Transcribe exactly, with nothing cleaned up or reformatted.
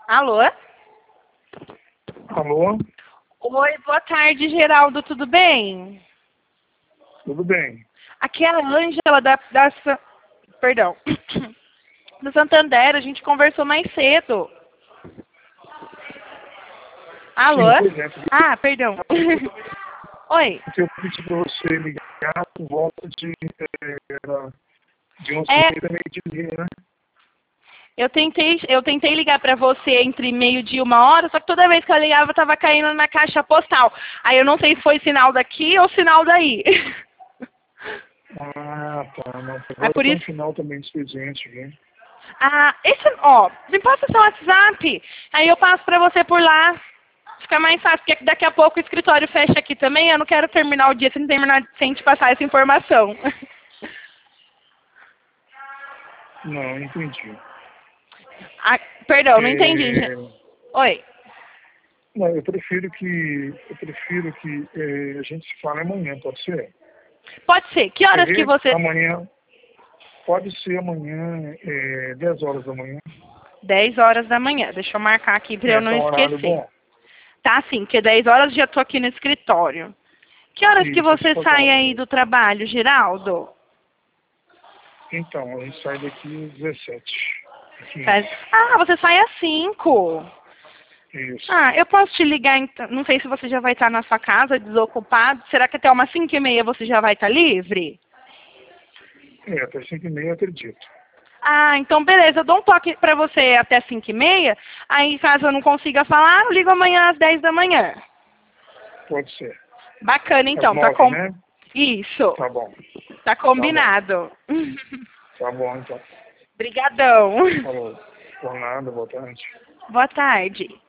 Alô? Alô? Oi, boa tarde, Geraldo, tudo bem? Tudo bem. Aqui é a Ângela da, da... Sa- Perdão. Do Santander, a gente conversou mais cedo. Alô? Sim, pois é. Ah, perdão. Oi. Porque eu pedi para você ligar por volta de, eh, era de onze É, e meia da meio-dia, né? eu tentei, eu tentei ligar pra você entre meio-dia e uma hora, só que toda vez que eu ligava, tava caindo na caixa postal. Aí eu não sei se foi sinal daqui ou sinal daí. Ah, tá. Não, É agora por está no isso. final também do expediente, viu? Ah, esse, ó, me passa seu WhatsApp. Aí eu passo pra você por lá. Fica mais fácil, porque daqui a pouco o escritório fecha aqui também. Eu não quero terminar o dia sem terminar, sem te passar essa informação. Não, entendi. Ah, perdão, não entendi. É, Oi. não, eu prefiro que eu prefiro que eh, a gente se fale amanhã, pode ser? Pode ser. Que Quer horas que ver? você... Amanhã, pode ser amanhã, eh, dez horas da manhã. dez horas da manhã. Deixa eu marcar aqui pra eu É, não tá um horário esquecer. bom. Tá, sim, porque dez horas já tô aqui no escritório. Que horas que Isso, você tipo sai agora aí mesmo. do trabalho, Geraldo? Então, a gente sai daqui às dezessete. Faz- quinze. Ah, você sai às cinco. Isso. Ah, eu posso te ligar, então. Não sei se você já vai estar na sua casa, desocupado. Será que até umas cinco e meia você já vai estar livre? É, até cinco e meia eu acredito. Ah, então beleza. Eu dou um toque pra você até cinco e meia. Aí, caso eu não consiga falar, eu ligo amanhã às dez da manhã. Pode ser. Bacana, Às então. Tá nove, com... né? Isso. Tá bom. Tá Tá bom. combinado. Tá bom, então. Obrigadão. Falou. Por nada, boa tarde. Boa tarde.